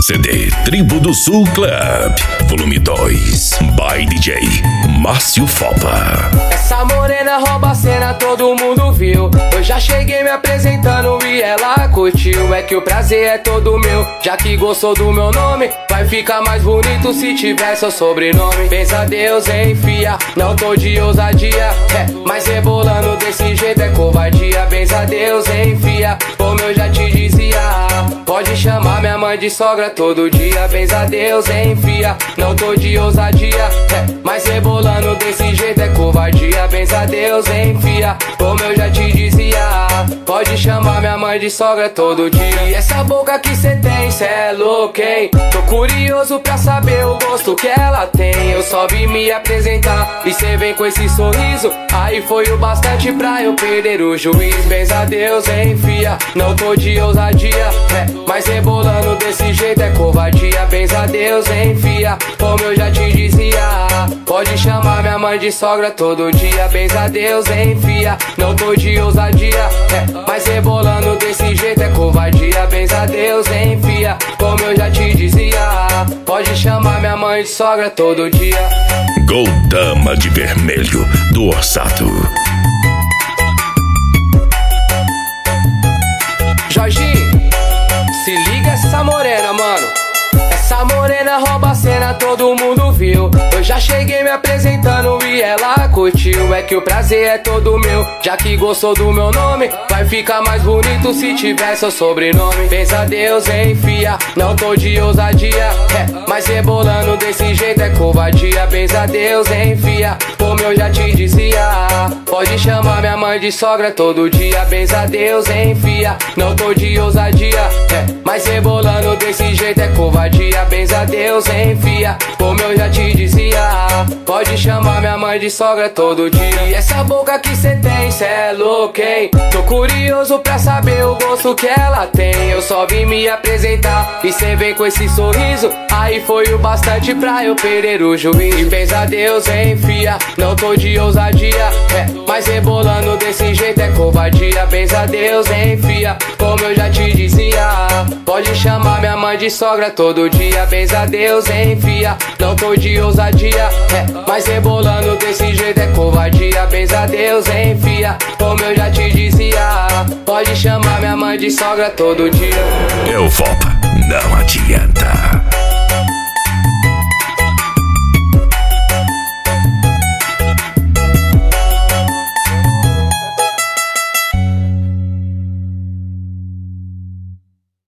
CD Tribo do Sul Club, volume 2, by DJ Márcio Fopa. Essa morena rouba a cena, todo mundo viu. Eu já cheguei me apresentando e ela curtiu. É que o prazer é todo meu, já que gostou do meu nome. Vai ficar mais bonito se tiver seu sobrenome. Pensa Deus, enfia, não tô de ousadia. Mas rebolando desse jeito é covardia. Pensa Deus, enfia, como eu já te dizia. Pode chamar minha mãe de sogra todo dia. Pensa Deus, enfia, não tô de ousadia. Mas rebolando desse jeito é covardia. Pensa Deus, enfia, como eu já te dizia. Pode chamar minha mãe de sogra todo dia. E essa boca que cê tem, cê é louco, hein? Tô curioso pra saber o gosto que ela tem. Eu só vim me apresentar e cê vem com esse sorriso. Aí foi o bastante pra eu perder o juiz. Pensa Deus, enfia, não tô de ousadia. Mas rebolando desse jeito é covardia. Pensa Deus, enfia, como eu já te dizia. Pode chamar minha mãe de sogra todo dia. Pensa Deus, enfia, não tô de ousadia. Mas rebolando desse jeito é covardia. Pensa Deus, enfia, como eu já te dizia. Pode chamar minha mãe de sogra todo dia. Goldama de vermelho do Orsato. Jorginho, se liga essa morena, mano. Essa morena rouba a cena, todo mundo viu. Eu já cheguei me apresentando e ela curtiu. É que o prazer é todo meu, já que gostou do meu nome. Vai ficar mais bonito se tiver seu sobrenome. Pensa Deus, enfia, não tô de ousadia. Mas rebolando desse jeito é covardia. Pensa Deus, enfia, como eu já te dizia. Pode chamar minha mãe de sogra todo dia. Pensa Deus, enfia, não tô de ousadia. Mas rebolando desse jeito é covardia. Pensa Deus, enfia, como eu já te dizia. Pode chamar minha mãe de sogra todo dia. E essa boca que cê tem, cê é louco, hein? Tô curioso pra saber o gosto que ela tem. Eu só vim me apresentar e cê vem com esse sorriso. Aí foi o bastante pra eu perder o juiz. E pensa Deus, enfia, não tô de ousadia. Mas rebolando desse jeito é covardia. Pensa Deus, enfia, como eu já te dizia. Pode chamar minha mãe de sogra todo dia. Pensa Deus, enfia, não tô de ousadia. Mas rebolando desse jeito é covardia. Pensa Deus, enfia, como eu já te dizia. Pode chamar minha mãe de sogra todo dia. Eu Fopa, não adianta.